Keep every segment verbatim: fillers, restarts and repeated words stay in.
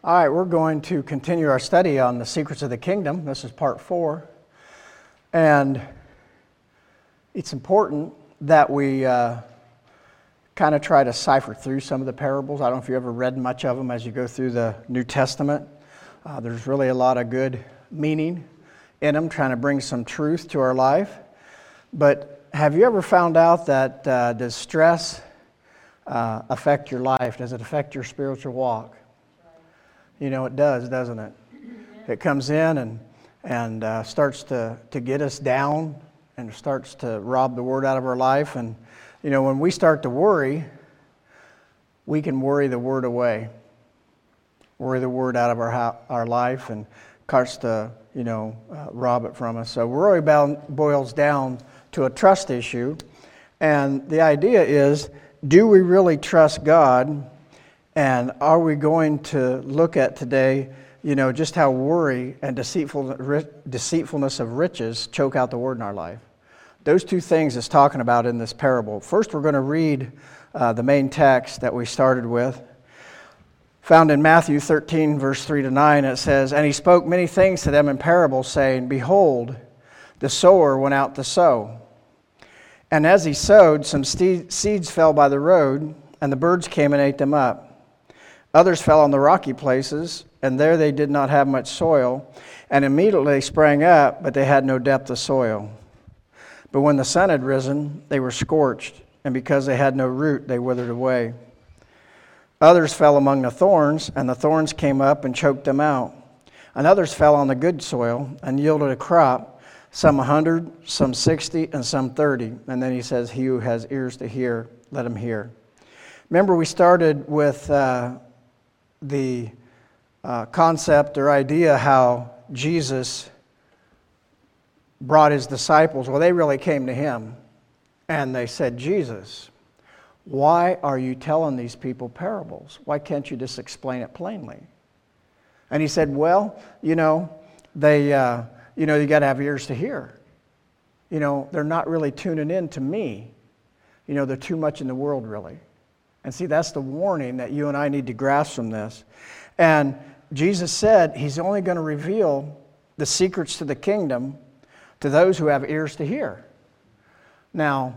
All right, we're going to continue our study on the secrets of the kingdom. This is part four. And it's important that we uh, kind of try to cipher through some of the parables. I don't know if you ever read much of them as you go through the New Testament. Uh, there's really a lot of good meaning in them, trying to bring some truth to our life. But have you ever found out that uh, does stress uh, affect your life? Does it affect your spiritual walk? You know, it does, doesn't it? It comes in and and uh, starts to, to get us down and starts to rob the Word out of our life. And, you know, when we start to worry, we can worry the Word away. Worry the Word out of our ho- our life and starts to, you know, uh, rob it from us. So worry bound, boils down to a trust issue. And the idea is, do we really trust God? And are we going to look at today, you know, just how worry and deceitful, deceitfulness of riches choke out the Word in our life? Those two things it's talking about in this parable. First, we're going to read uh, the main text that we started with. Found in Matthew thirteen, verse three to nine, it says, "And he spoke many things to them in parables, saying, Behold, the sower went out to sow. And as he sowed, some ste- seeds fell by the road, and the birds came and ate them up. Others fell on the rocky places, and there they did not have much soil, and immediately they sprang up, but they had no depth of soil. But when the sun had risen, they were scorched, and because they had no root, they withered away. Others fell among the thorns, and the thorns came up and choked them out. And others fell on the good soil and yielded a crop, some a hundred, some sixty, and some thirty." And then he says, "He who has ears to hear, let him hear." Remember, we started with uh, the uh, concept or idea how Jesus brought his disciples. Well, they really came to him, and they said, "Jesus, why are you telling these people parables? Why can't you just explain it plainly?" And he said, "Well, you know, they, uh, you know, you got to have ears to hear. You know, they're not really tuning in to me. You know, they're too much in the world, really." And see, that's the warning that you and I need to grasp from this. And Jesus said he's only going to reveal the secrets to the kingdom to those who have ears to hear. Now,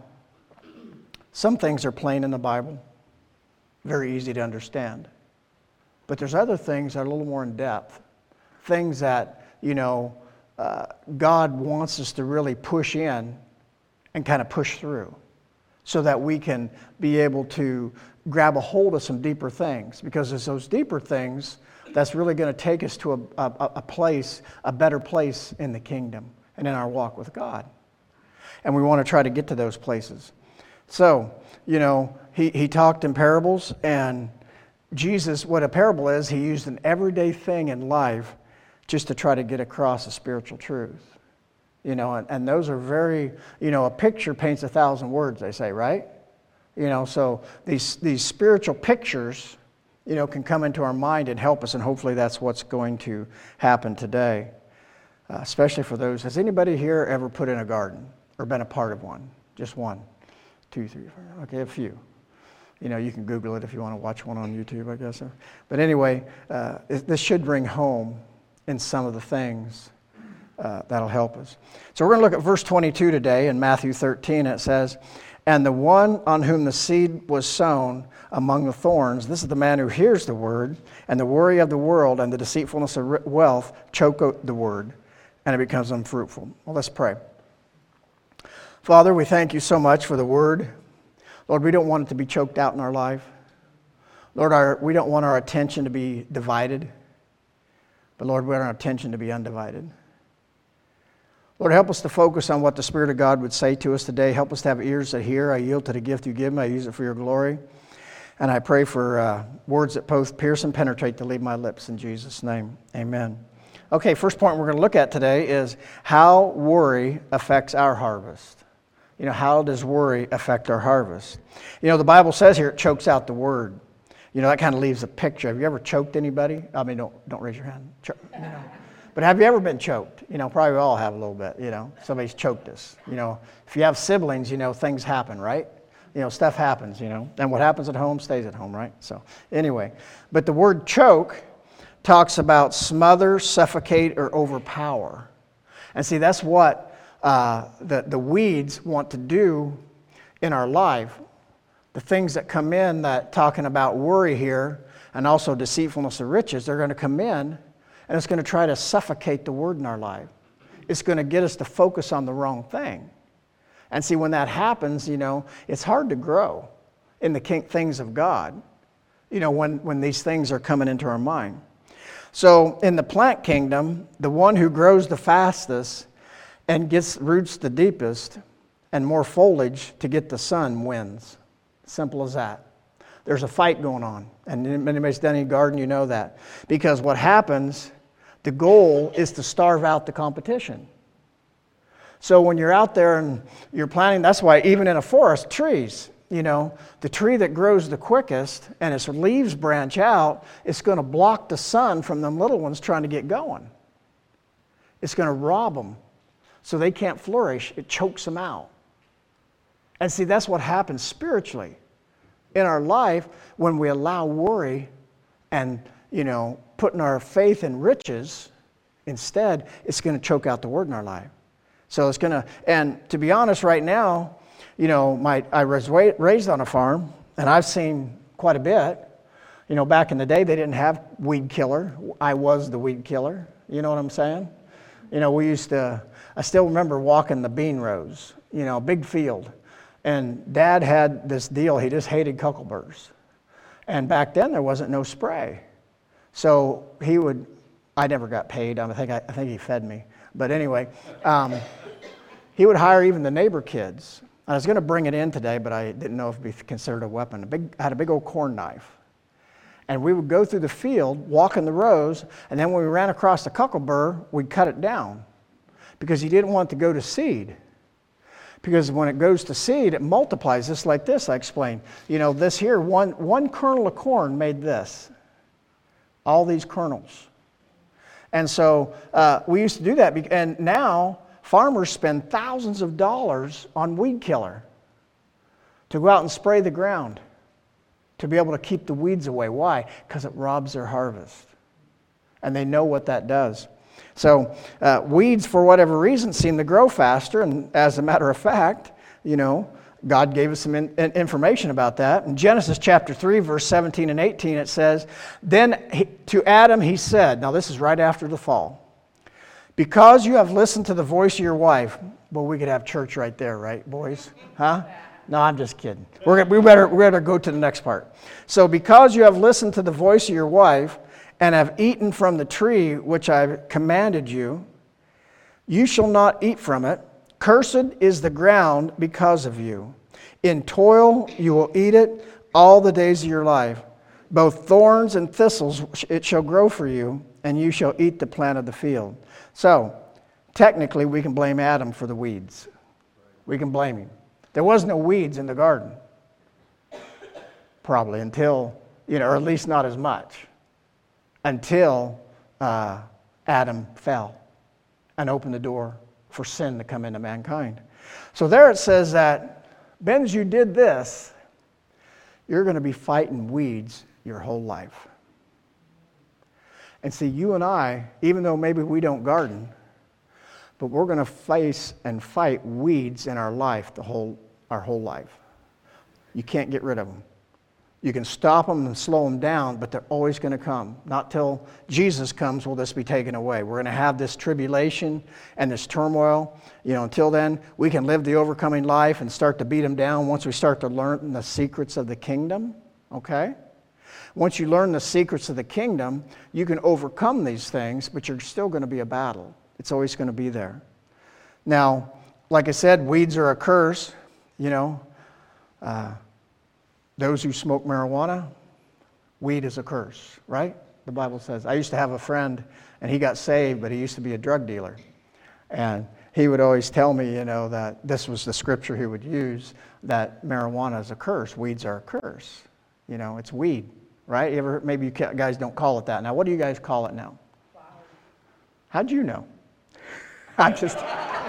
some things are plain in the Bible, very easy to understand. But there's other things that are a little more in depth. Things that, you know, uh, God wants us to really push in and kind of push through, so that we can be able to grab a hold of some deeper things. Because it's those deeper things that's really going to take us to a, a, a place, a better place in the kingdom and in our walk with God. And we want to try to get to those places. So, you know, he, he talked in parables, and Jesus, what a parable is, he used an everyday thing in life just to try to get across a spiritual truth. You know, and, and those are very, you know, a picture paints a thousand words, they say, right? You know, so these these spiritual pictures, you know, can come into our mind and help us, and hopefully that's what's going to happen today, uh, especially for those. Has anybody here ever put in a garden or been a part of one? Just one, two, three, four. Okay, a few. You know, you can Google it if you want to watch one on YouTube, I guess. But anyway, uh, this should bring home in some of the things Uh, that'll help us. So we're going to look at verse twenty-two today in Matthew thirteen. It says, "And the one on whom the seed was sown among the thorns, this is the man who hears the word, and the worry of the world and the deceitfulness of wealth choke out the word, and it becomes unfruitful." Well, let's pray. Father, we thank you so much for the word. Lord, we don't want it to be choked out in our life. Lord, our, we don't want our attention to be divided, but Lord, we want our attention to be undivided. Lord, help us to focus on what the Spirit of God would say to us today. Help us to have ears that hear. I yield to the gift you give me. I use it for your glory. And I pray for uh, words that both pierce and penetrate to leave my lips. In Jesus' name, amen. Okay, first point we're going to look at today is how worry affects our harvest. You know, how does worry affect our harvest? You know, the Bible says here it chokes out the word. You know, that kind of leaves a picture. Have you ever choked anybody? I mean, don't don't raise your hand. Choke, you know. But have you ever been choked? You know, probably we all have a little bit, you know. Somebody's choked us. You know, if you have siblings, you know, things happen, right? You know, stuff happens, you know. And what happens at home stays at home, right? So, anyway. But the word choke talks about smother, suffocate, or overpower. And see, that's what uh, the, the weeds want to do in our life. The things that come in that talking about worry here and also deceitfulness of riches, they're going to come in and it's going to try to suffocate the word in our life. It's going to get us to focus on the wrong thing. And see, when that happens, you know, it's hard to grow in the things of God, you know, when, when these things are coming into our mind. So in the plant kingdom, the one who grows the fastest and gets roots the deepest and more foliage to get the sun wins. Simple as that. There's a fight going on. And if anybody's done any garden, you know that. Because what happens, the goal is to starve out the competition. So when you're out there and you're planting, that's why even in a forest, trees, you know, the tree that grows the quickest and its leaves branch out, it's going to block the sun from them little ones trying to get going. It's going to rob them so they can't flourish. It chokes them out. And see, that's what happens spiritually in our life when we allow worry and, you know, putting our faith in riches. Instead, it's going to choke out the word in our life. So it's going to, and to be honest right now, you know, my I was raised on a farm, and I've seen quite a bit. You know, back in the day, they didn't have weed killer. I was the weed killer. You know what I'm saying? You know, we used to, I still remember walking the bean rows, you know, big field. And Dad had this deal, he just hated cuckleburs. And back then, there wasn't no spray. So he would, I never got paid. I think, I, I think he fed me. But anyway, um, he would hire even the neighbor kids. I was going to bring it in today, but I didn't know if it would be considered a weapon. A big, I had a big old corn knife. And we would go through the field, walk in the rows, and then when we ran across the cucklebur, we'd cut it down. Because he didn't want it to go to seed. Because when it goes to seed, it multiplies just like this, I explained. You know, this here, one, one kernel of corn made this. All these kernels. And so uh, we used to do that. And now farmers spend thousands of dollars on weed killer to go out and spray the ground to be able to keep the weeds away. Why? Because it robs their harvest. And they know what that does. So uh, weeds, for whatever reason, seem to grow faster. And as a matter of fact, you know, God gave us some in, in information about that. In Genesis chapter three, verse seventeen and eighteen, it says, Then he, to Adam he said, now this is right after the fall, because you have listened to the voice of your wife. Well, we could have church right there, right, boys? Huh? No, I'm just kidding. We're, we better, we better go to the next part. So because you have listened to the voice of your wife and have eaten from the tree which I commanded you, you shall not eat from it. Cursed is the ground because of you. In toil you will eat it all the days of your life. Both thorns and thistles it shall grow for you, and you shall eat the plant of the field. So, technically, we can blame Adam for the weeds. We can blame him. There was no weeds in the garden. Probably until, you know, or at least not as much. Until uh, Adam fell and opened the door for sin to come into mankind. So there it says that, Ben, as you did this, you're going to be fighting weeds your whole life. And see, you and I, even though maybe we don't garden, but we're going to face and fight weeds in our life the whole our whole life. You can't get rid of them. You can stop them and slow them down, but they're always going to come. Not till Jesus comes will this be taken away. We're going to have this tribulation and this turmoil. You know, until then, we can live the overcoming life and start to beat them down once we start to learn the secrets of the kingdom. Okay? Once you learn the secrets of the kingdom, you can overcome these things, but you're still going to be a battle. It's always going to be there. Now, like I said, weeds are a curse. You know, uh, those who smoke marijuana, weed is a curse, right? The Bible says. I used to have a friend, and he got saved, but he used to be a drug dealer. And he would always tell me, you know, that this was the scripture he would use, that marijuana is a curse. Weeds are a curse. You know, it's weed, right? You ever, maybe you guys don't call it that. Now, what do you guys call it now? Wow. How'd you know? I'm just...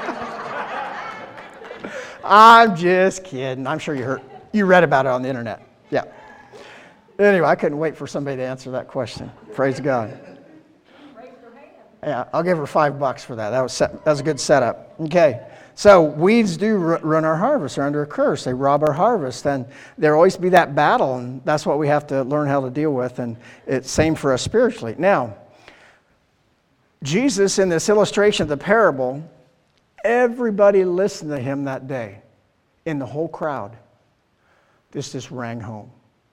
I'm just kidding. I'm sure you heard, you read about it on the internet. Yeah. Anyway, I couldn't wait for somebody to answer that question. Praise God. Yeah, I'll give her five bucks for that. That was set, that was a good setup. Okay, so weeds do r- run our harvest. They're under a curse. They rob our harvest, and there'll always be that battle, and that's what we have to learn how to deal with. And it's same for us spiritually. Now, Jesus in this illustration of the parable, everybody listened to him that day, in the whole crowd. This just rang home.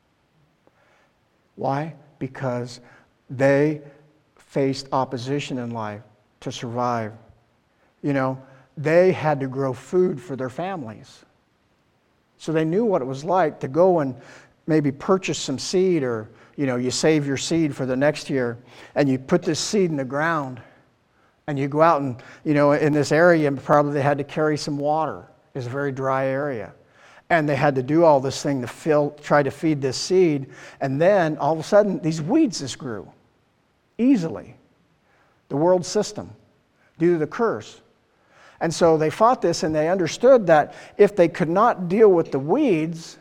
Why? Because they faced opposition in life to survive. You know, they had to grow food for their families. So they knew what it was like to go and maybe purchase some seed, or, you know, you save your seed for the next year, and you put this seed in the ground, and you go out and, you know, in this area, probably they had to carry some water. It's a very dry area. And they had to do all this thing to fill, try to feed this seed, and then all of a sudden, these weeds just grew. Easily. The world system, due to the curse. And so they fought this, and they understood that if they could not deal with the weeds,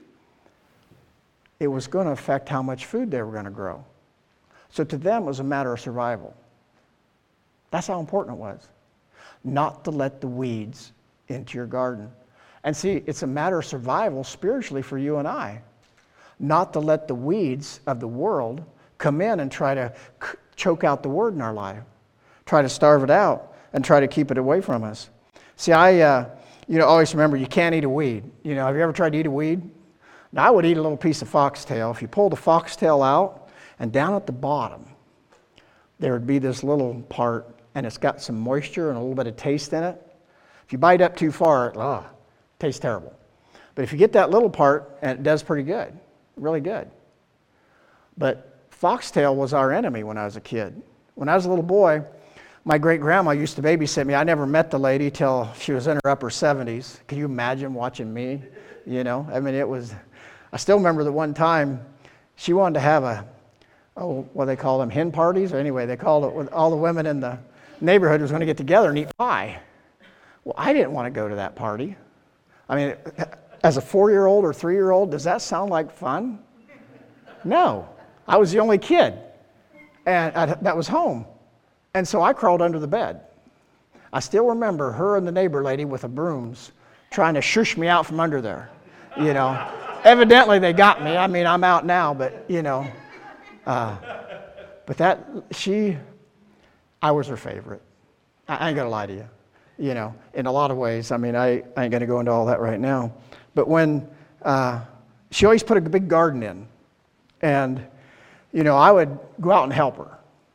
it was going to affect how much food they were going to grow. So to them, it was a matter of survival. That's how important it was. Not to let the weeds into your garden. And see, it's a matter of survival spiritually for you and I. Not to let the weeds of the world come in and try to c- choke out the word in our life. Try to starve it out and try to keep it away from us. See, I uh, you know, always remember you can't eat a weed. You know, have you ever tried to eat a weed? Now, I would eat a little piece of foxtail. If you pull the foxtail out, and down at the bottom, there would be this little part, and it's got some moisture and a little bit of taste in it. If you bite up too far, it oh, tastes terrible. But if you get that little part, and it does pretty good, really good. But foxtail was our enemy when I was a kid. When I was a little boy, my great-grandma used to babysit me. I never met the lady till she was in her upper seventies. Can you imagine watching me? You know, I mean, it was, I still remember the one time she wanted to have a, oh, what they call them, hen parties? Or anyway, they called it, with all the women in the neighborhood was going to get together and eat pie. Well, I didn't want to go to that party. I mean, as a four-year-old or three-year-old, does that sound like fun? No. I was the only kid, and I, that was home. And so I crawled under the bed. I still remember her and the neighbor lady with the brooms trying to shush me out from under there. You know, evidently they got me. I mean, I'm out now, but, you know. Uh, but that, she, I was her favorite. I, I ain't going to lie to you. You know, in a lot of ways. I mean, I, I ain't going to go into all that right now. But when, uh, she always put a big garden in. And, you know, I would go out and help her.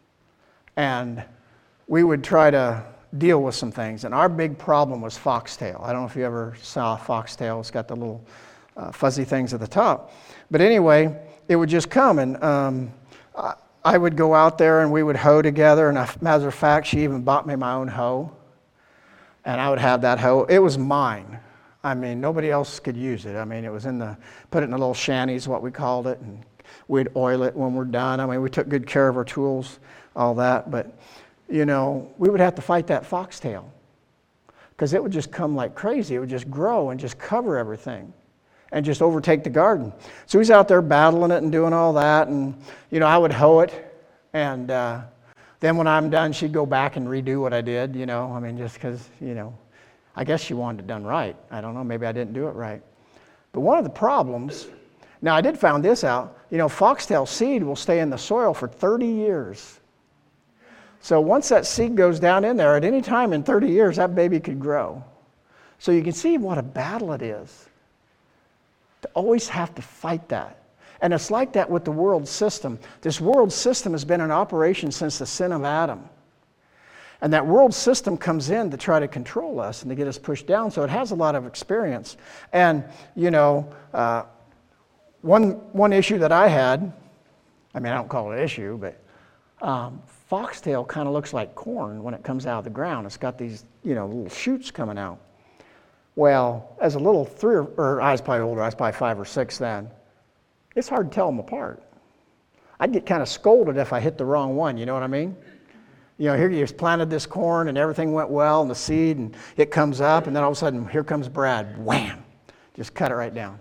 And we would try to deal with some things. And our big problem was foxtail. I don't know if you ever saw foxtail. It's got the little uh, fuzzy things at the top. But anyway, it would just come. And um, I, I would go out there and we would hoe together. And as a matter of fact, she even bought me my own hoe. And I would have that hoe. It was mine. I mean, nobody else could use it. I mean, it was in the, put it in the little shanties, what we called it. And we'd oil it when we're done. I mean, we took good care of our tools, all that. But, you know, we would have to fight that foxtail because it would just come like crazy. It would just grow and just cover everything and just overtake the garden. So he's out there battling it and doing all that. And, you know, I would hoe it. And uh, then when I'm done, she'd go back and redo what I did, you know. I mean, just because, you know, I guess she wanted it done right. I don't know. Maybe I didn't do it right. But one of the problems, now I did find this out, you know, foxtail seed will stay in the soil for thirty years. So once that seed goes down in there, at any time in thirty years, that baby could grow. So you can see what a battle it is to always have to fight that. And it's like that with the world system. This world system has been in operation since the sin of Adam. And that world system comes in to try to control us and to get us pushed down. So it has a lot of experience. And, you know, uh, one, one issue that I had, I mean, I don't call it an issue, but um, foxtail kind of looks like corn when it comes out of the ground. It's got these, you know, little shoots coming out. Well, as a little three, or, or I was probably older, I was probably five or six then, it's hard to tell them apart. I'd get kind of scolded if I hit the wrong one, you know what I mean? You know, here you planted this corn and everything went well and the seed and it comes up and then all of a sudden here comes Brad, wham, just cut it right down.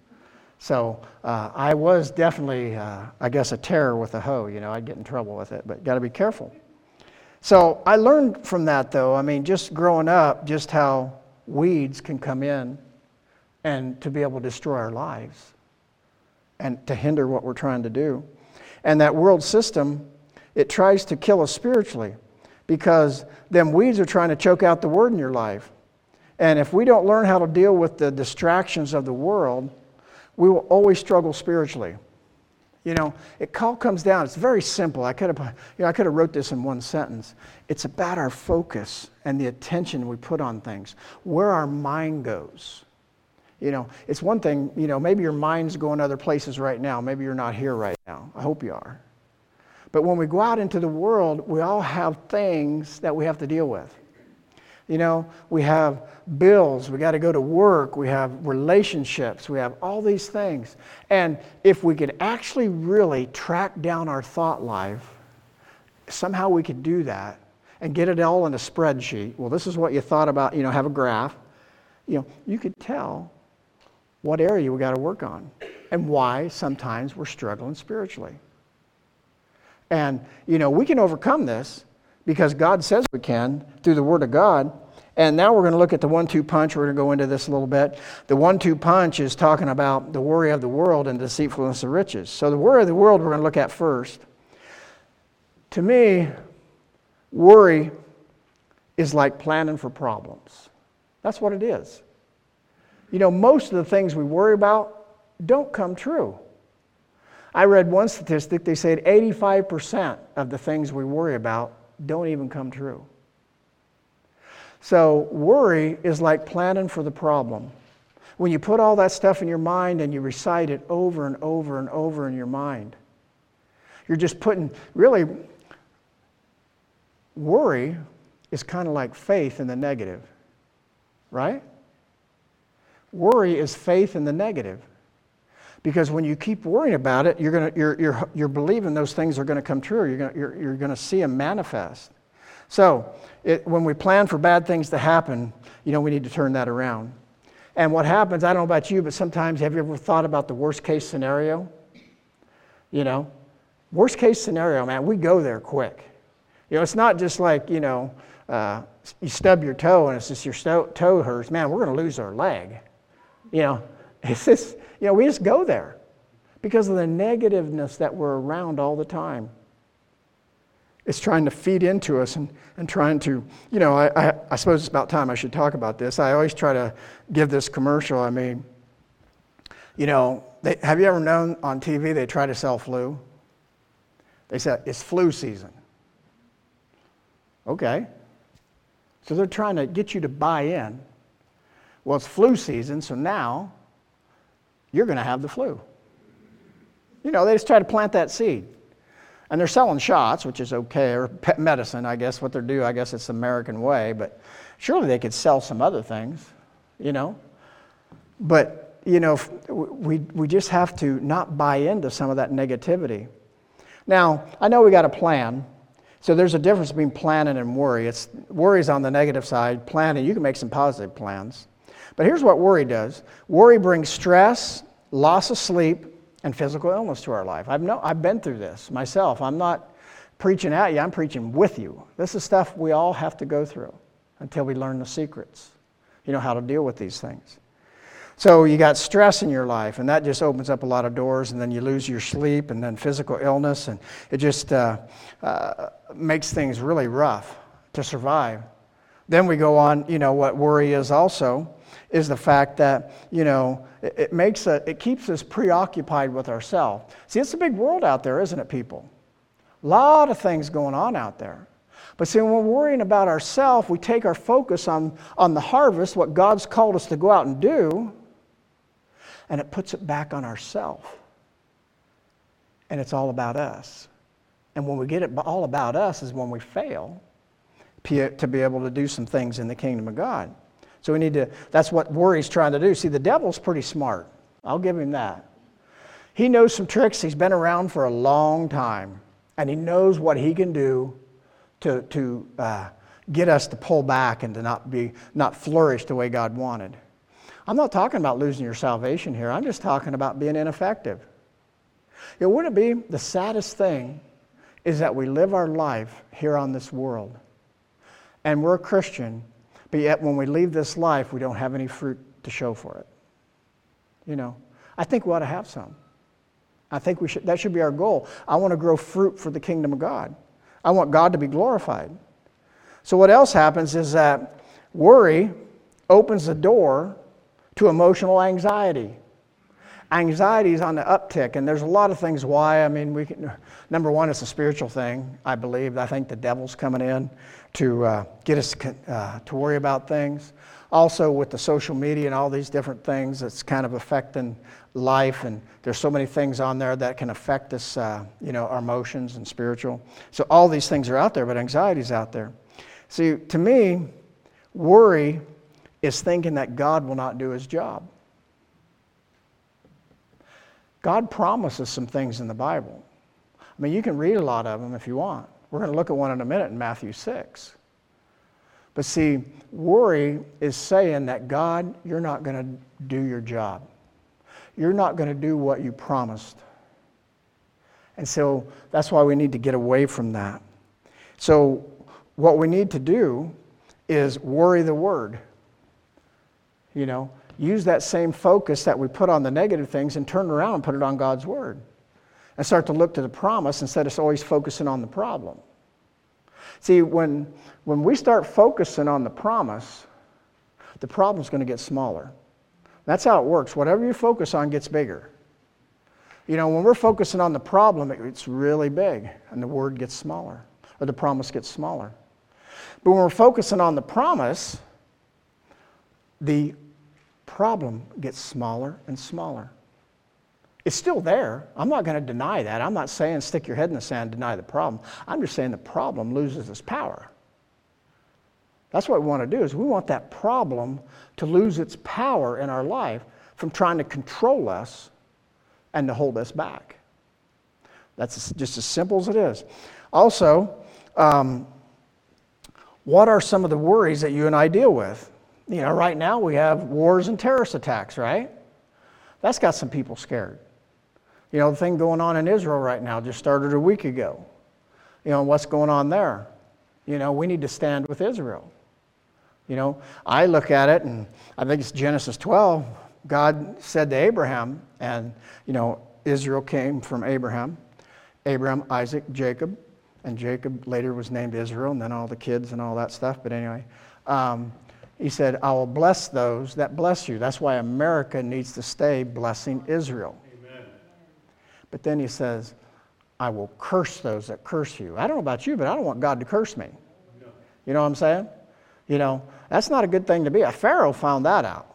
So uh, I was definitely, uh, I guess, a terror with a hoe. You know, I'd get in trouble with it, but got to be careful. So I learned from that, though, I mean, just growing up, just how weeds can come in and to be able to destroy our lives and to hinder what we're trying to do. And that world system, it tries to kill us spiritually because them weeds are trying to choke out the word in your life. And if we don't learn how to deal with the distractions of the world, we will always struggle spiritually. You know, it all comes down, it's very simple. I could have, you know, I could have wrote this in one sentence. It's about our focus and the attention we put on things, where our mind goes. You know, it's one thing, you know, maybe your mind's going other places right now. Maybe you're not here right now. I hope you are. But when we go out into the world, we all have things that we have to deal with. You know, we have bills, we got to go to work, we have relationships, we have all these things. And if we could actually really track down our thought life, somehow we could do that and get it all in a spreadsheet. Well, this is what you thought about, you know, have a graph. You know, you could tell what area we got to work on and why sometimes we're struggling spiritually. And, you know, we can overcome this because God says we can through the Word of God. And now we're going to look at the one two punch. We're going to go into this a little bit. The one two punch is talking about the worry of the world and deceitfulness of riches. So the worry of the world we're going to look at first. To me, worry is like planning for problems. That's what it is. You know, most of the things we worry about don't come true. I read one statistic, they said eighty-five percent of the things we worry about don't even come true. So worry is like planning for the problem. When you put all that stuff in your mind and you recite it over and over and over in your mind, you're just putting, really, worry is kind of like faith in the negative, right? Worry is faith in the negative. Because when you keep worrying about it, you're gonna, you're, you're, you're believing those things are going to come true. You're going you're, you're gonna see them manifest. So it, when we plan for bad things to happen, you know, we need to turn that around. And what happens, I don't know about you, but sometimes, have you ever thought about the worst case scenario? You know, worst case scenario, man, we go there quick. You know, it's not just like, you know, uh, you stub your toe and it's just your sto- toe hurts. Man, we're going to lose our leg. You know, it's just, you know, we just go there because of the negativeness that we're around all the time. It's trying to feed into us and, and trying to, you know, I, I, I suppose it's about time I should talk about this. I always try to give this commercial. I mean, you know, they, have you ever known on T V they try to sell flu? They said, it's flu season. Okay. So they're trying to get you to buy in. Well, it's flu season, so now you're going to have the flu. You know, they just try to plant that seed. And they're selling shots, which is okay, or pet medicine, I guess, what they're doing. I guess it's the American way, but surely they could sell some other things, you know. But, you know, we, we just have to not buy into some of that negativity. Now, I know we got a plan. So there's a difference between planning and worry. It's worry's on the negative side. Planning, you can make some positive plans. But here's what worry does. Worry brings stress, loss of sleep, and physical illness to our life. I've, no, I've been through this myself. I'm not preaching at you, I'm preaching with you. This is stuff we all have to go through until we learn the secrets, you know, how to deal with these things. So you got stress in your life, and that just opens up a lot of doors, and then you lose your sleep, and then physical illness, and it just uh, uh, makes things really rough to survive. Then we go on, you know, what worry is also, is the fact that, you know, it, it makes a, it keeps us preoccupied with ourselves. See, it's a big world out there, isn't it, people? A lot of things going on out there. But see, when we're worrying about ourselves, we take our focus on, on the harvest, what God's called us to go out and do, and it puts it back on ourselves. And it's all about us. And when we get it all about us is when we fail to be able to do some things in the kingdom of God. So we need to, that's what worry's trying to do. See, the devil's pretty smart. I'll give him that. He knows some tricks. He's been around for a long time. And he knows what he can do to, to uh, get us to pull back and to not be, not flourish the way God wanted. I'm not talking about losing your salvation here. I'm just talking about being ineffective. You know, wouldn't it be the saddest thing is that we live our life here on this world. And we're a Christian, but yet when we leave this life, we don't have any fruit to show for it. You know, I think we ought to have some. I think we should. That should be our goal. I want to grow fruit for the kingdom of God. I want God to be glorified. So what else happens is that worry opens the door to emotional anxiety. Anxiety is on the uptick, and there's a lot of things why. I mean, we can, number one, it's a spiritual thing, I believe. I think the devil's coming in to uh, get us uh, to worry about things. Also, with the social media and all these different things, it's kind of affecting life, and there's so many things on there that can affect us, uh, you know, our emotions and spiritual. So all these things are out there, but anxiety's out there. See, to me, worry is thinking that God will not do his job. God promises some things in the Bible. I mean, you can read a lot of them if you want. We're going to look at one in a minute in Matthew six. But see, worry is saying that, God, you're not going to do your job. You're not going to do what you promised. And so that's why we need to get away from that. So what we need to do is worry the word. You know, use that same focus that we put on the negative things and turn around and put it on God's word. And start to look to the promise instead of always focusing on the problem. See, when, when we start focusing on the promise, the problem's going to get smaller. That's how it works. Whatever you focus on gets bigger. You know, when we're focusing on the problem, it's really big, and the word gets smaller, or the promise gets smaller. But when we're focusing on the promise, the problem gets smaller and smaller. It's still there. I'm not going to deny that. I'm not saying stick your head in the sand and deny the problem. I'm just saying the problem loses its power. That's what we want to do, is we want that problem to lose its power in our life from trying to control us and to hold us back. That's just as simple as it is. Also, um, what are some of the worries that you and I deal with? You know, right now we have wars and terrorist attacks, right? That's got some people scared. You know, the thing going on in Israel right now just started a week ago. You know, what's going on there? You know, we need to stand with Israel. You know, I look at it, and I think it's Genesis twelve. God said to Abraham, and, you know, Israel came from Abraham. Abraham, Isaac, Jacob, and Jacob later was named Israel, and then all the kids and all that stuff. But anyway, um, he said, I will bless those that bless you. That's why America needs to stay blessing Israel. Amen. But then he says, I will curse those that curse you. I don't know about you, but I don't want God to curse me. No. You know what I'm saying? You know, that's not a good thing to be. Pharaoh found that out.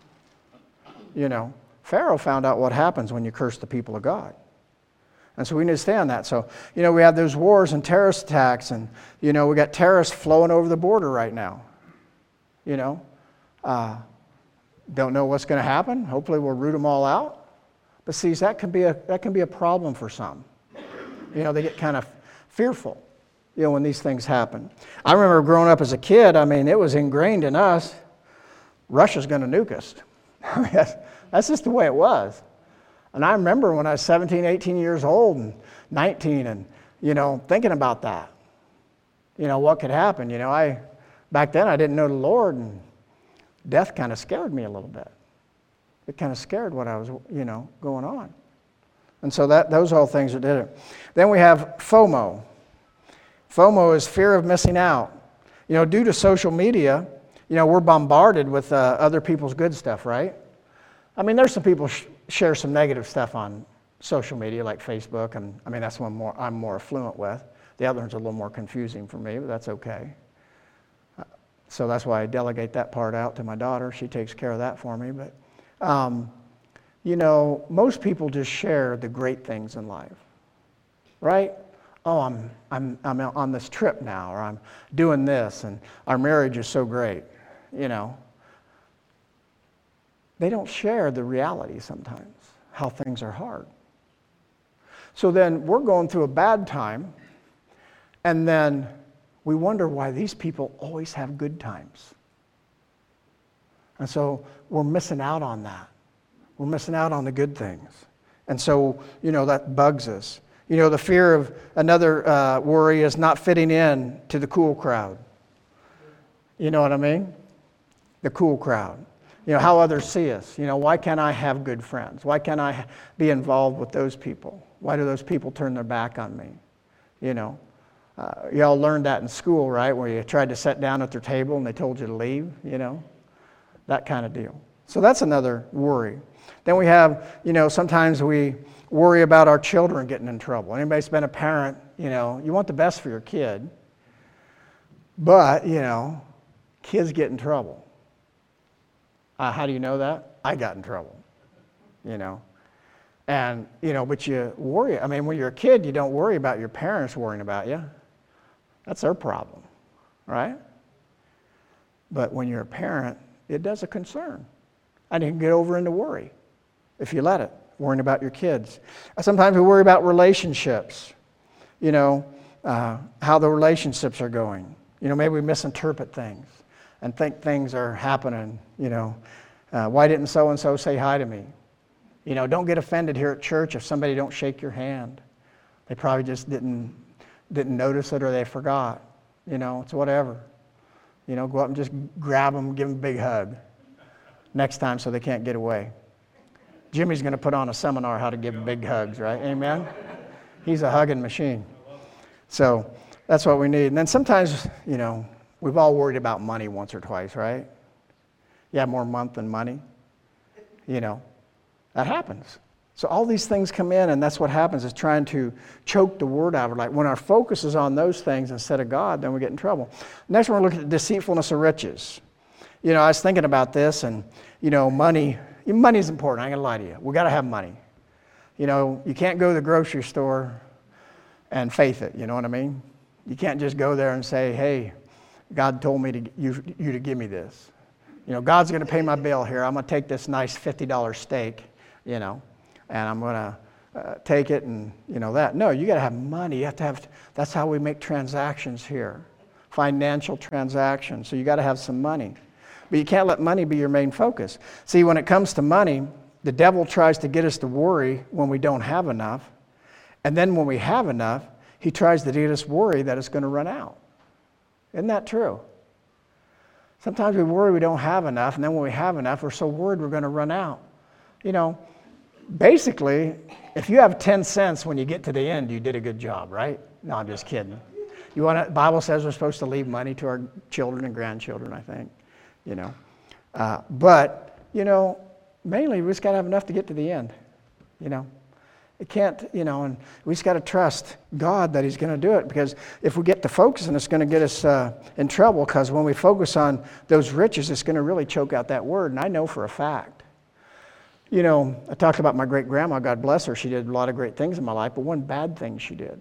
You know, Pharaoh found out what happens when you curse the people of God. And so we need to stay on that. So, you know, we have those wars and terrorist attacks, and, you know, we got terrorists flowing over the border right now. You know, uh, don't know what's going to happen. Hopefully we'll root them all out. But see, that can be a, that can be a problem for some. You know, they get kind of fearful, you know, when these things happen. I remember growing up as a kid, I mean, it was ingrained in us, Russia's going to nuke us. I mean, that's, that's just the way it was. And I remember when I was seventeen, eighteen years old and nineteen and, you know, thinking about that. You know, what could happen? You know, I, back then I didn't know the Lord, and death kind of scared me a little bit. It kind of scared what I was, you know, going on. And so that those are all things that did it. Then we have FOMO. FOMO is fear of missing out. You know, due to social media, you know, we're bombarded with uh, other people's good stuff, right? I mean, there's some people sh- share some negative stuff on social media, like Facebook, and I mean, that's one more I'm more affluent with. The other one's a little more confusing for me, but that's okay. Uh, so that's why I delegate that part out to my daughter. She takes care of that for me. But, um, you know, most people just share the great things in life, right? Oh, I'm I'm I'm on this trip now, or I'm doing this, and our marriage is so great, you know. They don't share the reality sometimes, how things are hard. So then we're going through a bad time, and then we wonder why these people always have good times. And so we're missing out on that. We're missing out on the good things. And so, you know, that bugs us. You know, the fear of another uh, worry is not fitting in to the cool crowd. You know what I mean? The cool crowd. You know, how others see us. You know, why can't I have good friends? Why can't I be involved with those people? Why do those people turn their back on me? You know, uh, you all learned that in school, right? Where you tried to sit down at their table and they told you to leave, you know, that kind of deal. So that's another worry. Then we have, you know, sometimes we worry about our children getting in trouble. Anybody's been a parent, you know, you want the best for your kid, but, you know, kids get in trouble. Uh, how do you know that? I got in trouble, you know. And, you know, but you worry. I mean, when you're a kid, you don't worry about your parents worrying about you. That's their problem, right? But when you're a parent, it does a concern. And you can get over into worry if you let it, worrying about your kids. Sometimes we worry about relationships, you know, uh, how the relationships are going. You know, maybe we misinterpret things and think things are happening, you know. Uh, why didn't so-and-so say hi to me? You know, don't get offended here at church if somebody don't shake your hand. They probably just didn't didn't notice it or they forgot. You know, it's whatever. You know, go up and just grab them, give them a big hug next time so they can't get away. Jimmy's going to put on a seminar how to give big hugs, right? Amen? He's a hugging machine. So that's what we need. And then sometimes, you know, we've all worried about money once or twice, right? You have more month than money. You know, that happens. So all these things come in, and that's what happens, is trying to choke the word out of it. Like when our focus is on those things instead of God, then we get in trouble. Next, we're looking at deceitfulness of riches. You know, I was thinking about this, and, you know, money, money is important. I ain't gonna lie to you. We got to have money. You know, you can't go to the grocery store and faith it, you know what I mean? You can't just go there and say, hey, God told me to you, you to give me this. You know, God's going to pay my bill here. I'm going to take this nice fifty dollar steak, you know, and I'm going to uh, take it and, you know, that. No, you got to have money. You have to have, that's how we make transactions here, financial transactions. So you got to have some money. But you can't let money be your main focus. See, when it comes to money, the devil tries to get us to worry when we don't have enough. And then when we have enough, he tries to get us worry that it's going to run out. Isn't that true? Sometimes we worry we don't have enough, and then when we have enough, we're so worried we're going to run out. You know, basically, if you have ten cents when you get to the end, you did a good job, right? No, I'm just kidding. You want to, the Bible says we're supposed to leave money to our children and grandchildren, I think. You know, uh, but, you know, mainly we just got to have enough to get to the end, you know. It can't, you know, and we just got to trust God that he's going to do it, because if we get to focusing, it's going to get us uh, in trouble, because when we focus on those riches, it's going to really choke out that word, and I know for a fact. You know, I talked about my great-grandma, God bless her. She did a lot of great things in my life, but one bad thing she did,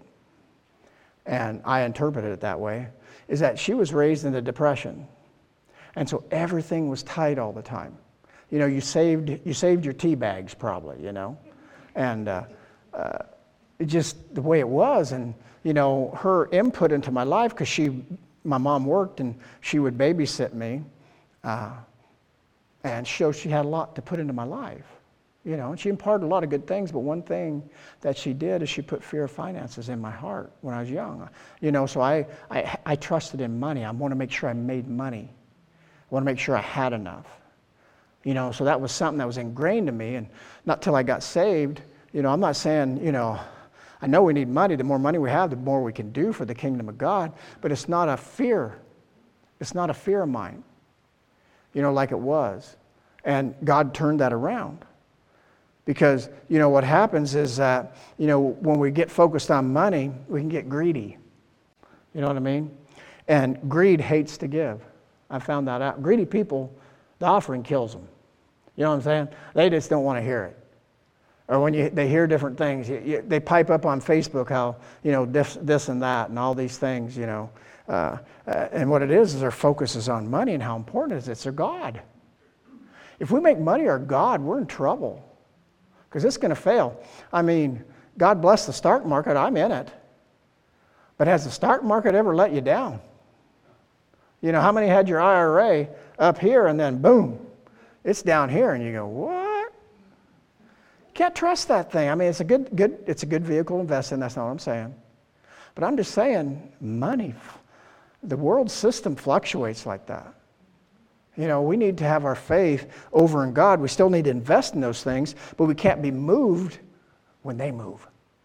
and I interpreted it that way, is that she was raised in the Depression, and so everything was tight all the time. You know, you saved, you saved your tea bags probably, you know, and uh, Uh, it just the way it was. And, you know, her input into my life, because she, my mom worked and she would babysit me, uh, and so she had a lot to put into my life, you know, and she imparted a lot of good things, but one thing that she did is she put fear of finances in my heart when I was young, you know, so I, I, I trusted in money. I want to make sure I made money. I want to make sure I had enough, you know, so that was something that was ingrained in me, and not till I got saved. You know, I'm not saying, you know, I know we need money. The more money we have, the more we can do for the kingdom of God. But it's not a fear. It's not a fear of mine, you know, like it was. And God turned that around. Because, you know, what happens is that, you know, when we get focused on money, we can get greedy. You know what I mean? And greed hates to give. I found that out. Greedy people, the offering kills them. You know what I'm saying? They just don't want to hear it. Or when you, they hear different things, you, you, they pipe up on Facebook how, you know, this, this and that and all these things, you know. Uh, uh, and what it is is their focus is on money and how important it is. It's their God. If we make money our God, we're in trouble, because it's going to fail. I mean, God bless the stock market. I'm in it. But has the stock market ever let you down? You know, how many had your I R A up here and then boom, it's down here, and you go, what? can't trust that thing. I mean, it's a good, good, it's a good vehicle to invest in. That's not what I'm saying. But I'm just saying, money, the world system fluctuates like that. You know, we need to have our faith over in God. We still need to invest in those things, but we can't be moved when they move.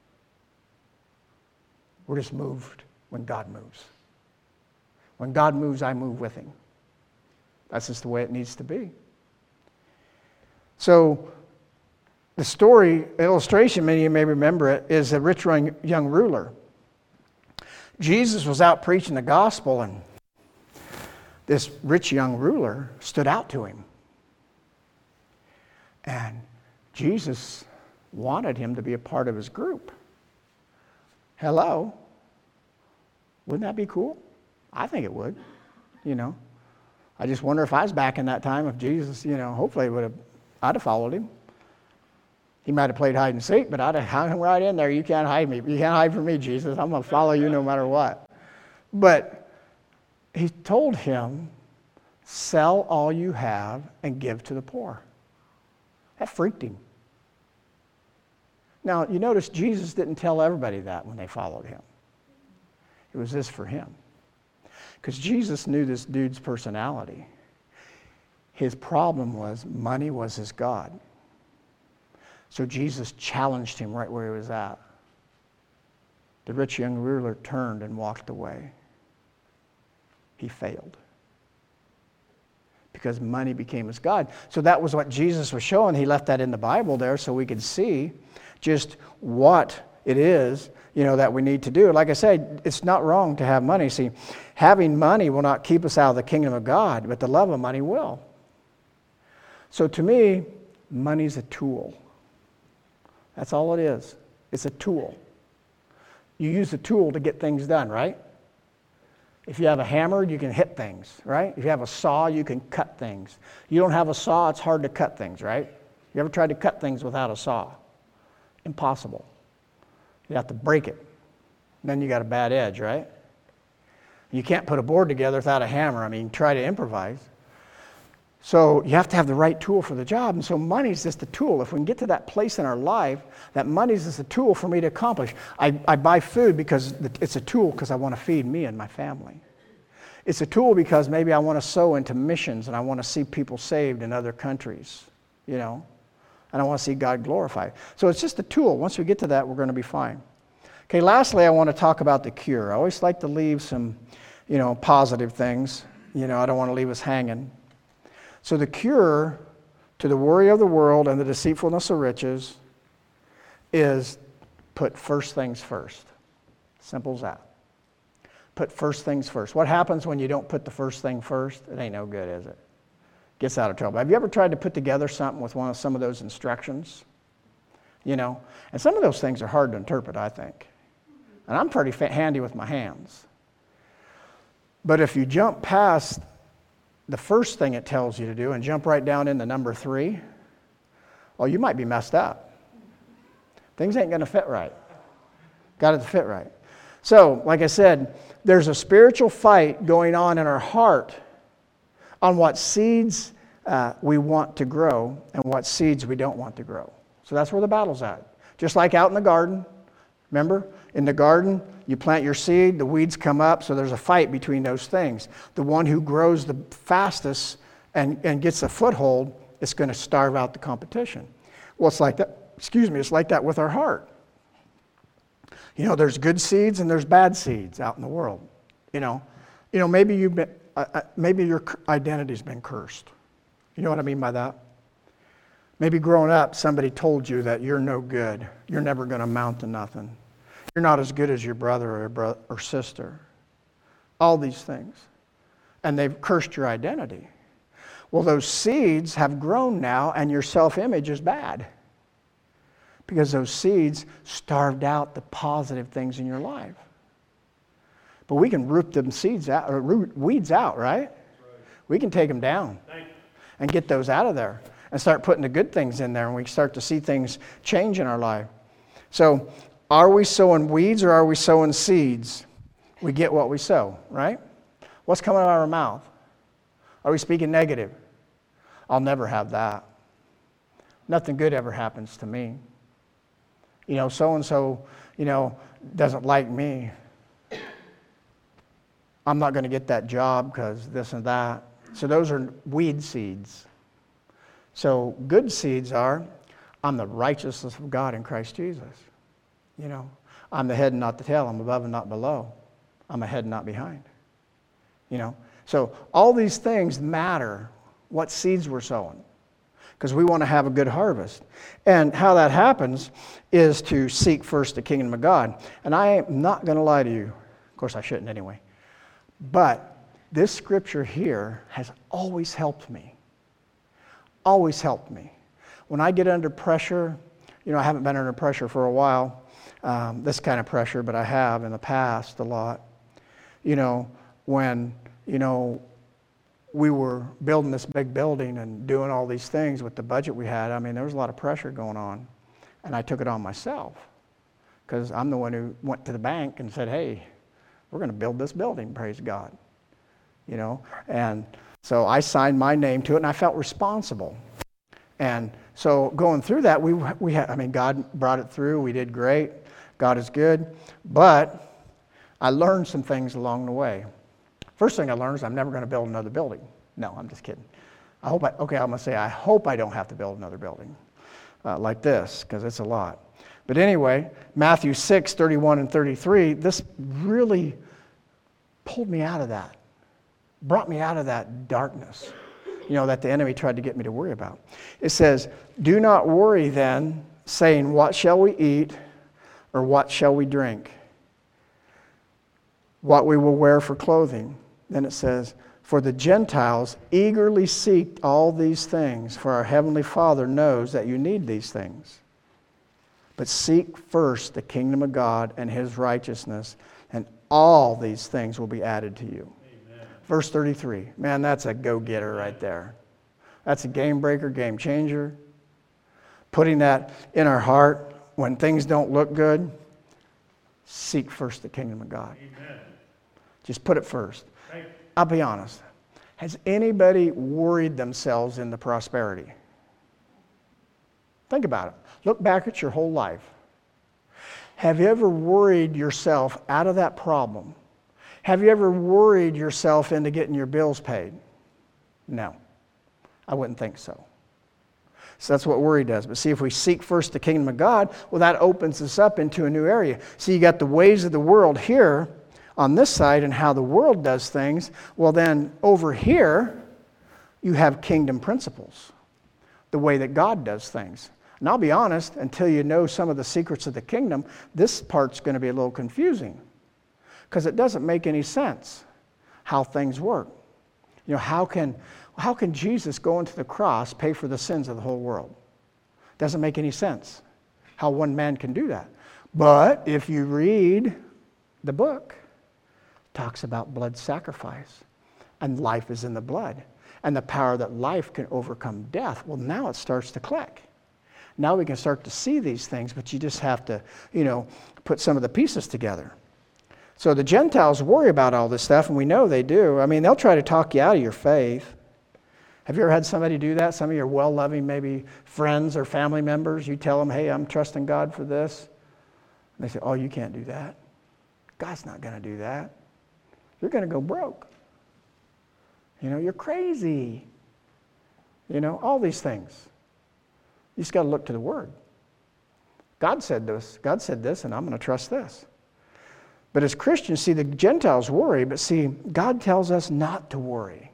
We're just moved when God moves. When God moves, I move with him. That's just the way it needs to be. So, the story, illustration, many of you may remember it, is a rich young, young ruler. Jesus was out preaching the gospel, and this rich young ruler stood out to him. And Jesus wanted him to be a part of his group. Hello? Wouldn't that be cool? I think it would, you know. I just wonder if I was back in that time, if Jesus, you know, hopefully would have, I'd have followed him. He might have played hide and seek, but I'd have hung right in there. You can't hide me. You can't hide from me, Jesus. I'm going to follow you no matter what. But he told him, sell all you have and give to the poor. That freaked him. Now, you notice Jesus didn't tell everybody that when they followed him. It was this for him. Because Jesus knew this dude's personality. His problem was money was his God. So Jesus challenged him right where he was at. The rich young ruler turned and walked away. He failed. Because money became his God. So that was what Jesus was showing. He left that in the Bible there so we could see just what it is, you know, that we need to do. Like I said, it's not wrong to have money. See, having money will not keep us out of the kingdom of God, but the love of money will. So to me, money's a tool. That's all it is. It's a tool. You use the tool to get things done, right? If you have a hammer, you can hit things, right? If you have a saw, you can cut things. You don't have a saw, it's hard to cut things, right? You ever tried to cut things without a saw? Impossible. You have to break it. Then you got a bad edge, right? You can't put a board together without a hammer. I mean, try to improvise. So you have to have the right tool for the job. And so money's just a tool. If we can get to that place in our life, that money's just a tool for me to accomplish. I, I buy food because it's a tool because I want to feed me and my family. It's a tool because maybe I want to sow into missions and I want to see people saved in other countries, you know, and I want to see God glorified. So it's just a tool. Once we get to that, we're going to be fine. Okay, lastly, I want to talk about the cure. I always like to leave some, you know, positive things. You know, I don't want to leave us hanging. So the cure to the worry of the world and the deceitfulness of riches is put first things first. Simple as that. Put first things first. What happens when you don't put the first thing first? It ain't no good, is it? Gets out of trouble. Have you ever tried to put together something with one of some of those instructions? You know, and some of those things are hard to interpret, I think. And I'm pretty handy with my hands. But if you jump past the first thing it tells you to do and jump right down into number three, oh, you might be messed up. Things ain't going to fit right. Got it to fit right. So, like I said, there's a spiritual fight going on in our heart on what seeds uh, we want to grow and what seeds we don't want to grow. So that's where the battle's at. Just like out in the garden. Remember? In the garden, you plant your seed, the weeds come up, so there's a fight between those things. The one who grows the fastest and, and gets a foothold is going to starve out the competition. Well, it's like that, excuse me, it's like that with our heart. You know, there's good seeds and there's bad seeds out in the world. You know, you know, maybe you've been, uh, maybe your identity's been cursed. You know what I mean by that? Maybe growing up, somebody told you that you're no good. You're never going to amount to nothing. You're not as good as your brother or, bro- or sister. All these things. And they've cursed your identity. Well, those seeds have grown now, and your self-image is bad. Because those seeds starved out the positive things in your life. But we can root them seeds out, or root weeds out, right? Right. We can take them down and get those out of there and start putting the good things in there, and we start to see things change in our life. So, are we sowing weeds or are we sowing seeds? We get what we sow, right? What's coming out of our mouth? Are we speaking negative? I'll never have that. Nothing good ever happens to me. You know, so-and-so, you know, doesn't like me. I'm not going to get that job because this and that. So those are weed seeds. So good seeds are, I'm the righteousness of God in Christ Jesus. You know, I'm the head and not the tail. I'm above and not below. I'm ahead and not behind. You know, so all these things matter, what seeds we're sowing, because we want to have a good harvest. And how that happens is to seek first the kingdom of God. And I am not going to lie to you. Of course, I shouldn't anyway. But this scripture here has always helped me. Always helped me. When I get under pressure, you know, I haven't been under pressure for a while, um, this kind of pressure, but I have in the past a lot. You know, when, you know, we were building this big building and doing all these things with the budget we had, I mean, there was a lot of pressure going on. And I took it on myself because I'm the one who went to the bank and said, hey, we're going to build this building, praise God. You know, and so I signed my name to it and I felt responsible. And so going through that, we we had, I mean, God brought it through. We did great. God is good. But I learned some things along the way. First thing I learned is I'm never going to build another building. No, I'm just kidding. I hope I, okay, I'm going to say I hope I don't have to build another building uh, like this, because it's a lot. But anyway, Matthew six, thirty-one and thirty-three, this really pulled me out of that, brought me out of that darkness, you know, that the enemy tried to get me to worry about. It says, do not worry then, saying, what shall we eat, or what shall we drink? What we will wear for clothing. Then it says, for the Gentiles eagerly seek all these things, for our heavenly Father knows that you need these things. But seek first the kingdom of God and his righteousness, and all these things will be added to you. Amen. Verse thirty-three. Man, that's a go-getter right there. That's a game breaker, game changer. Putting that in our heart when things don't look good, seek first the kingdom of God. Amen. Just put it first. Right. I'll be honest. Has anybody worried themselves into prosperity? Think about it. Look back at your whole life. Have you ever worried yourself out of that problem? Have you ever worried yourself into getting your bills paid? No. I wouldn't think so. So that's what worry does. But see, if we seek first the kingdom of God, well, that opens us up into a new area. See, you got the ways of the world here on this side and how the world does things. Well, then over here, you have kingdom principles, the way that God does things. And I'll be honest, until you know some of the secrets of the kingdom, this part's going to be a little confusing because it doesn't make any sense how things work. You know, how can how can Jesus go into the cross, pay for the sins of the whole world? Doesn't make any sense how one man can do that. But if you read the book, it talks about blood sacrifice, and life is in the blood, and the power that life can overcome death. Well, now it starts to click. Now we can start to see these things, but you just have to, you know, put some of the pieces together. So the Gentiles worry about all this stuff, and we know they do. I mean, they'll try to talk you out of your faith. Have you ever had somebody do that? Some of your well-loving, maybe friends or family members, you tell them, hey, I'm trusting God for this. And they say, oh, you can't do that. God's not going to do that. You're going to go broke. You know, you're crazy. You know, all these things. You just got to look to the Word. God said this. God said this, and I'm going to trust this. But as Christians, see, the Gentiles worry, but see, God tells us not to worry.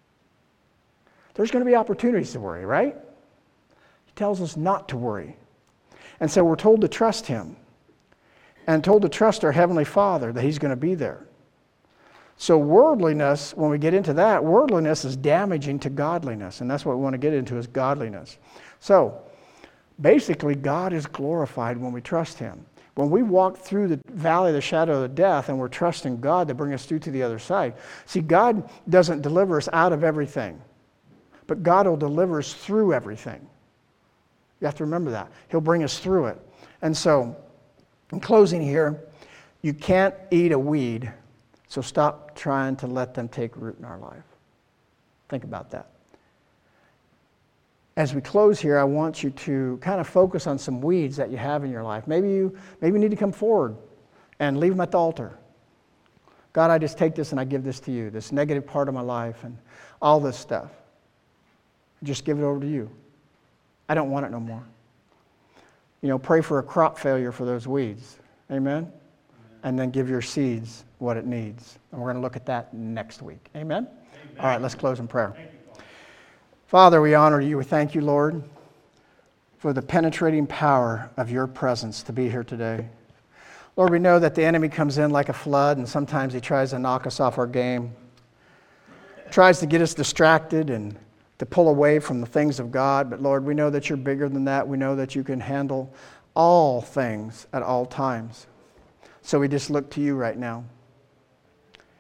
There's going to be opportunities to worry, right? He tells us not to worry. And so we're told to trust Him. And told to trust our Heavenly Father, that He's going to be there. So worldliness, when we get into that, worldliness is damaging to godliness. And that's what we want to get into, is godliness. So, basically, God is glorified when we trust Him. When we walk through the valley of the shadow of death and we're trusting God to bring us through to the other side. See, God doesn't deliver us out of everything, but God will deliver us through everything. You have to remember that. He'll bring us through it. And so, in closing here, you can't eat a weed, so stop trying to let them take root in our life. Think about that. as we close here, I want you to kind of focus on some weeds that you have in your life. Maybe you, maybe you need to come forward and leave them at the altar. God, I just take this and I give this to you, this negative part of my life and all this stuff. Just give it over to you. I don't want it no more. You know, pray for a crop failure for those weeds. Amen? Amen. And then give your seeds what it needs. And we're going to look at that next week. Amen? Amen. All right, let's close in prayer. Father, we honor you. We thank you, Lord, for the penetrating power of your presence to be here today. Lord, we know that the enemy comes in like a flood, and sometimes he tries to knock us off our game. Tries to get us distracted and to pull away from the things of God. But Lord, we know that you're bigger than that. We know that you can handle all things at all times. So we just look to you right now.